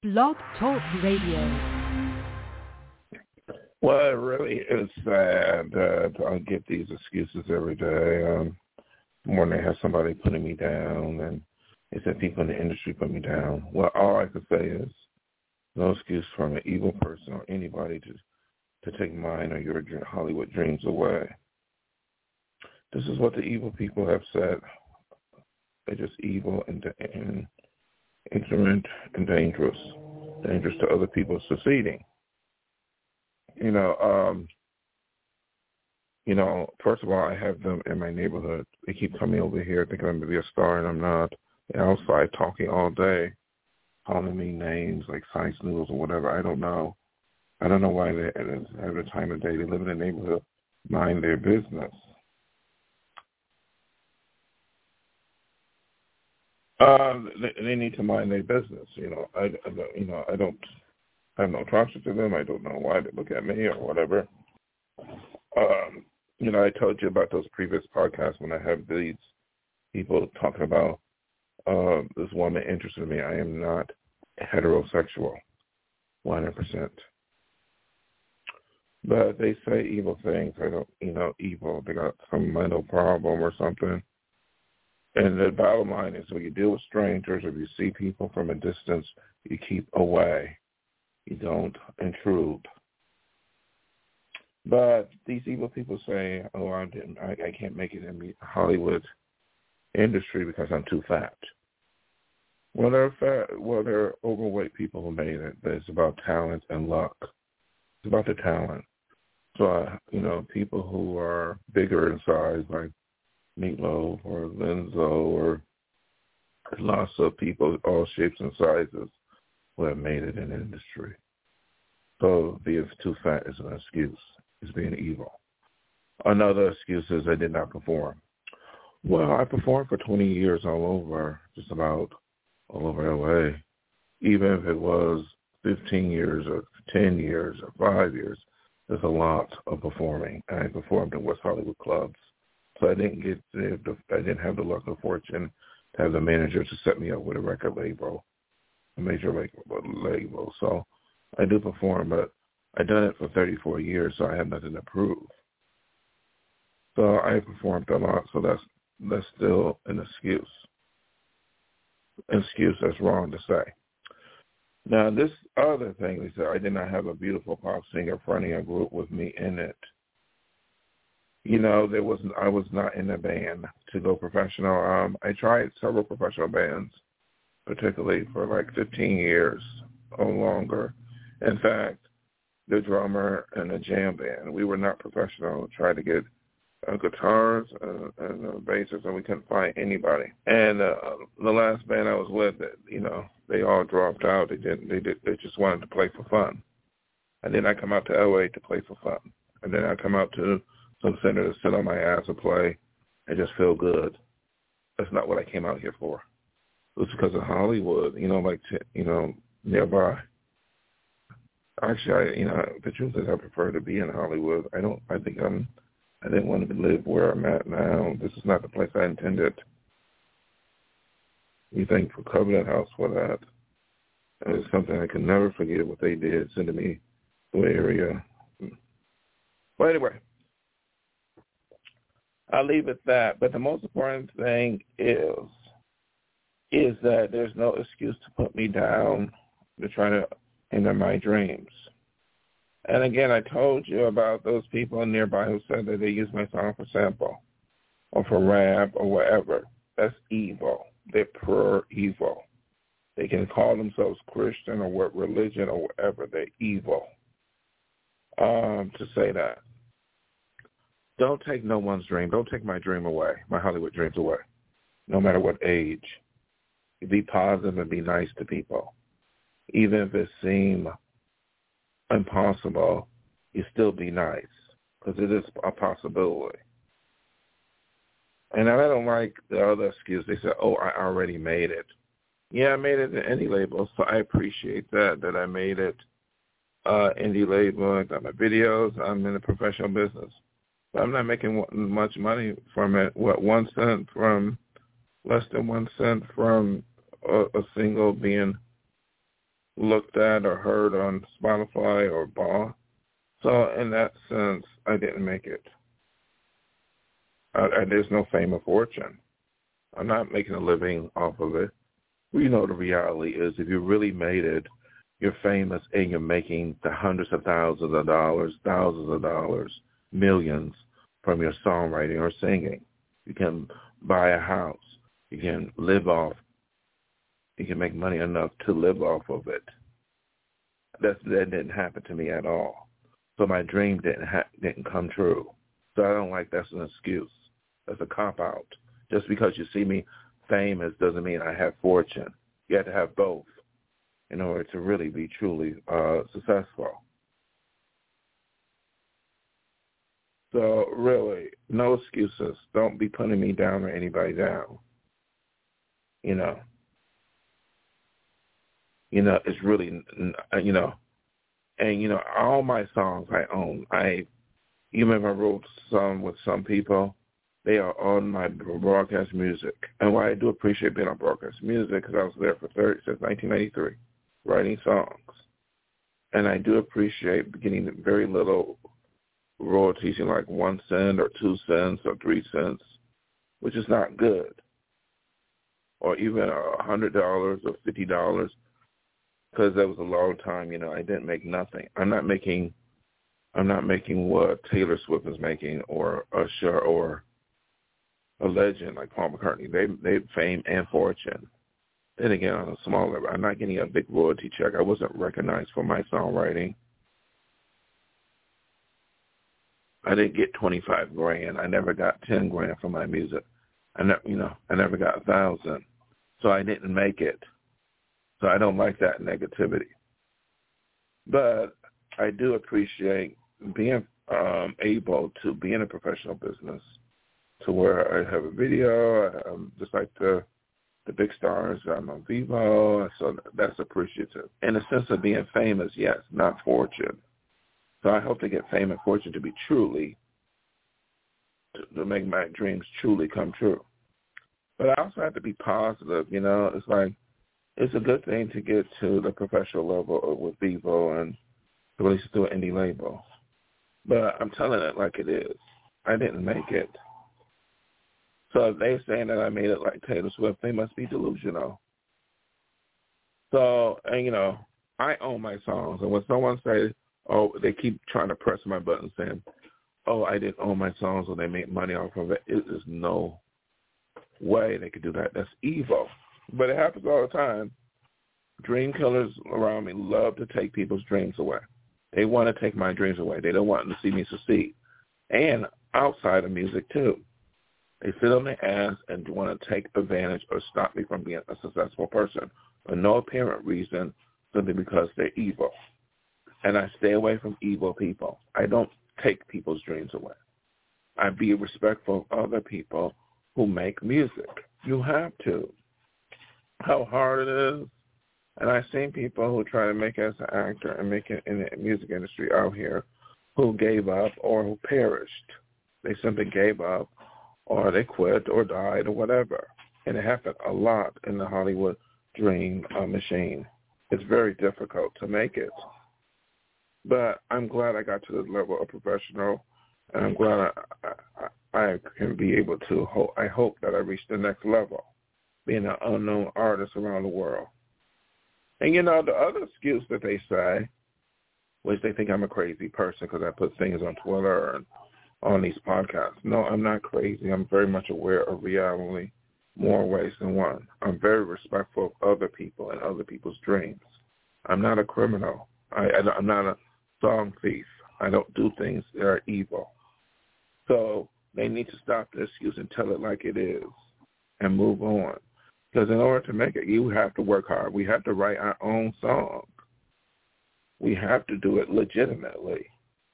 Blog Talk Radio. Well, it really is sad that I get these excuses every day. When they have somebody putting me down, and they said people in the industry put me down. Well, all I could say is no excuse from an evil person or anybody to take mine or your Hollywood dreams away. This is what the evil people have said. They're just evil and ignorant and dangerous to other people succeeding. First of all, I have them in my neighborhood. They keep coming over here thinking I'm going to be a star, and I'm not. They're outside talking all day, calling me names like science noodles or whatever. I don't know. I don't know why they have the time of day. They live in a neighborhood, mind their business. They need to mind their business. I have no trust to them. I don't know why they look at me or whatever. I told you about those previous podcasts when I have these people talking about this woman interested in me. I am not heterosexual, 100%. But they say evil things. I don't, evil. They got some mental problem or something. And the bottom line is when you deal with strangers, if you see people from a distance, you keep away. You don't intrude. But these evil people say, I can't make it in the Hollywood industry because I'm too fat. Well, they're fat. Well, they're overweight people who made it. But it's about talent and luck. It's about the talent. So, people who are bigger in size, like Meatloaf or Lizzo or lots of people, all shapes and sizes, who have made it in the industry. So being too fat is an excuse. It's being evil. Another excuse is I did not perform. Well, I performed for 20 years just about all over L.A. Even if it was 15 years or 10 years or 5 years, there's a lot of performing. I performed in West Hollywood clubs. So I didn't have the luck or fortune to have the manager to set me up with a record label, a major label. So I do perform, but I've done it for 34 years, so I have nothing to prove. So I performed a lot, so that's still an excuse. An excuse that's wrong to say. Now, this other thing, they said I did not have a beautiful pop singer fronting a group with me in it. I was not in a band to go professional. I tried several professional bands, particularly for like 15 years or longer. In fact, the drummer and a jam band, we were not professional. Tried to get guitars and basses, and we couldn't find anybody. And the last band I was with, they all dropped out. They just wanted to play for fun. And then I come out to LA to play for fun. And then I come out to some center to sit on my ass and play and just feel good. That's not what I came out here for. It was because of Hollywood, nearby. Actually, the truth is I prefer to be in Hollywood. I didn't want to live where I'm at now. This is not the place I intended. You thank for Covenant House for that. And it's something I can never forget what they did, sending me to the area. Well, anyway, I'll leave it at that. But the most important thing is that there's no excuse to put me down to try to hinder my dreams. And again, I told you about those people nearby who said that they use my song for sample or for rap or whatever. That's evil. They're pure evil. They can call themselves Christian or what religion or whatever. They're evil. To say that. Don't take no one's dream. Don't take my dream away, my Hollywood dreams away, no matter what age. Be positive and be nice to people. Even if it seems impossible, you still be nice because it is a possibility. And I don't like the other excuse. They say, I already made it. Yeah, I made it in any label, so I appreciate that I made it indie label. I got my videos. I'm in the professional business. But I'm not making much money from it. 1 cent from, less than 1 cent from a single being looked at or heard on Spotify or bought. So in that sense, I didn't make it. There's no fame or fortune. I'm not making a living off of it. We know the reality is if you really made it, you're famous and you're making the hundreds of thousands of dollars, millions from your songwriting or singing. You can buy a house. You can live off. You can make money enough to live off of it. That didn't happen to me at all. So my dream didn't come true. So I don't like that's an excuse. That's a cop-out. Just because you see me famous doesn't mean I have fortune. You have to have both in order to really be truly successful. So really, no excuses. Don't be putting me down or anybody down. It's really, and all my songs I own. You remember I wrote some with some people. They are on my broadcast music. And why I do appreciate being on broadcast music, because I was there since 1993, writing songs. And I do appreciate getting very little royalties, like 1 cent or 2 cents or 3 cents, which is not good. Or even $100 or $50, because that was a long time, I didn't make nothing. I'm not making what Taylor Swift is making or Usher or a legend like Paul McCartney. They fame and fortune. Then again, on a small level, I'm not getting a big royalty check. I wasn't recognized for my songwriting. I didn't get $25,000. I never got $10,000 for my music. I never got $1,000. So I didn't make it. So I don't like that negativity. But I do appreciate being able to be in a professional business to where I have a video, just like the big stars. I'm on Vivo, so that's appreciative. In a sense of being famous, yes, not fortune. So I hope to get fame and fortune to be truly, to make my dreams truly come true. But I also have to be positive, It's like, it's a good thing to get to the professional level with Vivo and release it through an indie label. But I'm telling it like it is. I didn't make it. So if they're saying that I made it like Taylor Swift, they must be delusional. So, and I own my songs. And when someone says, they keep trying to press my button saying, I didn't own my songs or they make money off of it, it is no way they could do that. That's evil. But it happens all the time. Dream killers around me love to take people's dreams away. They want to take my dreams away. They don't want to see me succeed. And outside of music, too. They sit on their ass and want to take advantage or stop me from being a successful person for no apparent reason, simply because they're evil. And I stay away from evil people. I don't take people's dreams away. I be respectful of other people who make music. You have to. How hard it is. And I've seen people who try to make it as an actor and make it in the music industry out here who gave up or who perished. They simply gave up or they quit or died or whatever. And it happened a lot in the Hollywood dream machine. It's very difficult to make it. But I'm glad I got to the level of professional, and I'm glad I can be able to, I hope that I reach the next level, being an unknown artist around the world. And, the other excuse that they say, which they think I'm a crazy person because I put things on Twitter and on these podcasts. No, I'm not crazy. I'm very much aware of reality, more ways than one. I'm very respectful of other people and other people's dreams. I'm not a criminal. I'm not a song thief. I don't do things that are evil. So they need to stop the excuse and tell it like it is and move on. Because in order to make it, you have to work hard. We have to write our own song. We have to do it legitimately.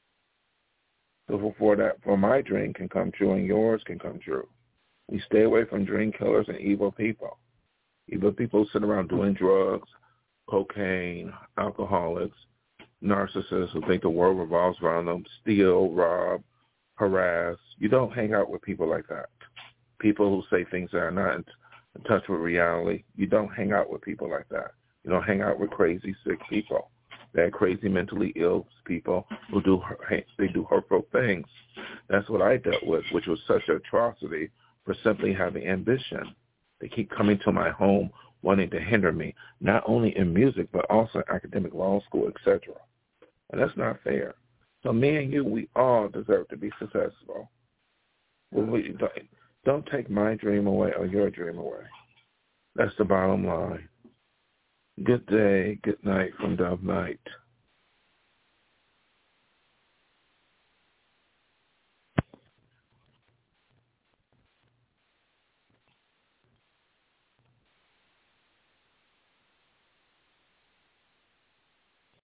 So for my dream can come true and yours can come true. We stay away from dream killers and evil people. Evil people sit around doing drugs, cocaine, alcoholics, narcissists who think the world revolves around them, steal, rob, harass. You don't hang out with people like that. People who say things that are not in touch with reality. You don't hang out with people like that. You don't hang out with crazy, sick people. They're crazy, mentally ill people who do hurtful things. That's what I dealt with, which was such an atrocity for simply having ambition. They keep coming to my home wanting to hinder me, not only in music, but also in academic law school, etc. And that's not fair. So me and you, we all deserve to be successful. Don't take my dream away or your dream away. That's the bottom line. Good day, good night from Dove Night.